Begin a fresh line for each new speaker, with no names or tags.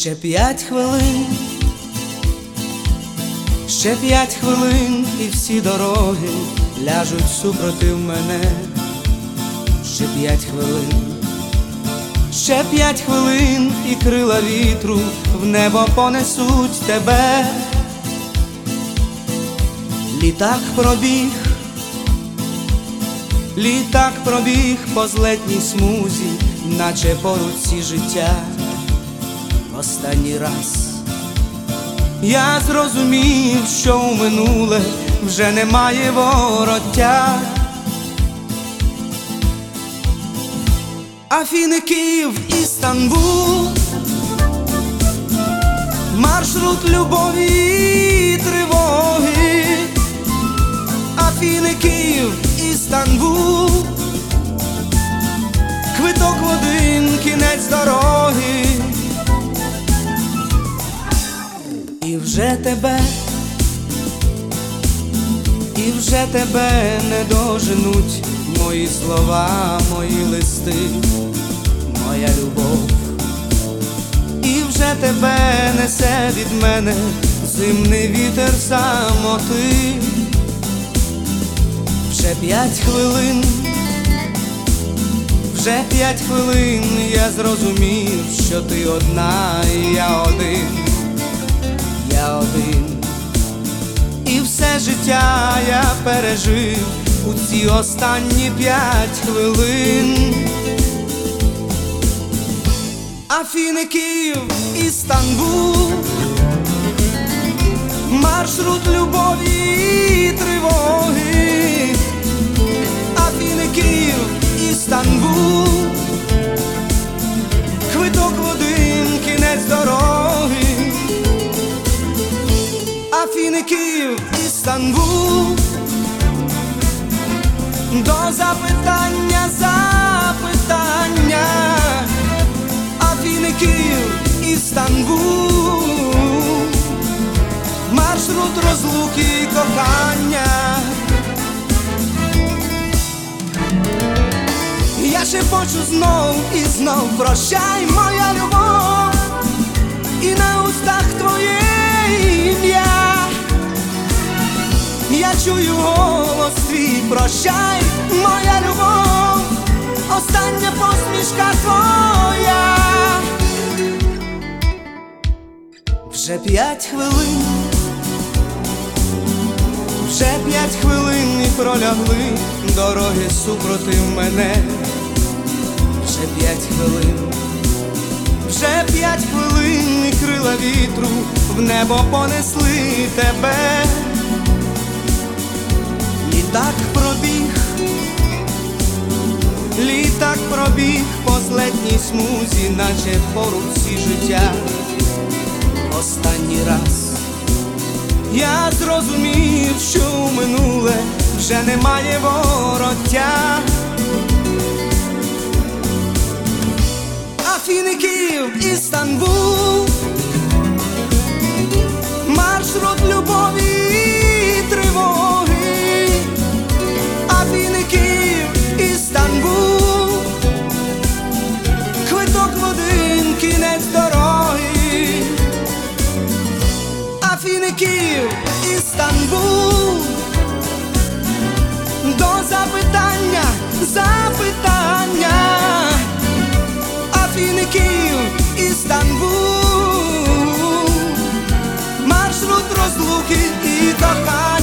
Ще 5 хвилин, ще 5 хвилин, і всі дороги ляжуть супротив мене. Ще 5 хвилин, ще 5 хвилин, і крила вітру в небо понесуть тебе. Літак пробіг по злетній смузі, наче по руці життя. Останній раз я зрозумів, що у минуле вже немає вороття. Афіни, Київ, Істанбул, маршрут любові і тривоги. Афіни, Київ, Істанбул, квиток в один кінець дороги. І вже тебе не доженуть мої слова, мої листи, моя любов. І вже тебе несе від мене зимний вітер самоти. Вже 5 хвилин, вже 5 хвилин, я зрозумів, що ти одна, і я один. І все життя я пережив у ці останні 5 хвилин. Афіни, Київ, Істанбул, маршрут любові і тривоги. Афіни, Київ, Істанбул, квиток в один кінець дороги. Афіни, Київ, Істанбул, до запитання. Афіни, Київ, Істанбул, маршрут розлуки і кохання. Я шепочу знов і знов: прощай, моя любов, і на устах твоє ім'я. Я чую голос твій: прощай, моя любов, остання посмішка твоя. Вже 5 хвилин, вже 5 хвилин, і пролягли дороги супротив мене. Вже 5 хвилин, вже 5 хвилин, і крила вітру в небо понесли тебе. Літак пробіг по злетній смузі, наче по руці життя. Останній раз я зрозумів, що у минуле вже немає вороття. Афіни, Київ, Істанбул, маршрут любові і тривоги. Афіни, Київ, Істанбул, квиток в один кінець дороги. Афіни, Київ, Істанбул, до запитання. Афіни, Київ, Істанбул, маршрут розлуки і кохання.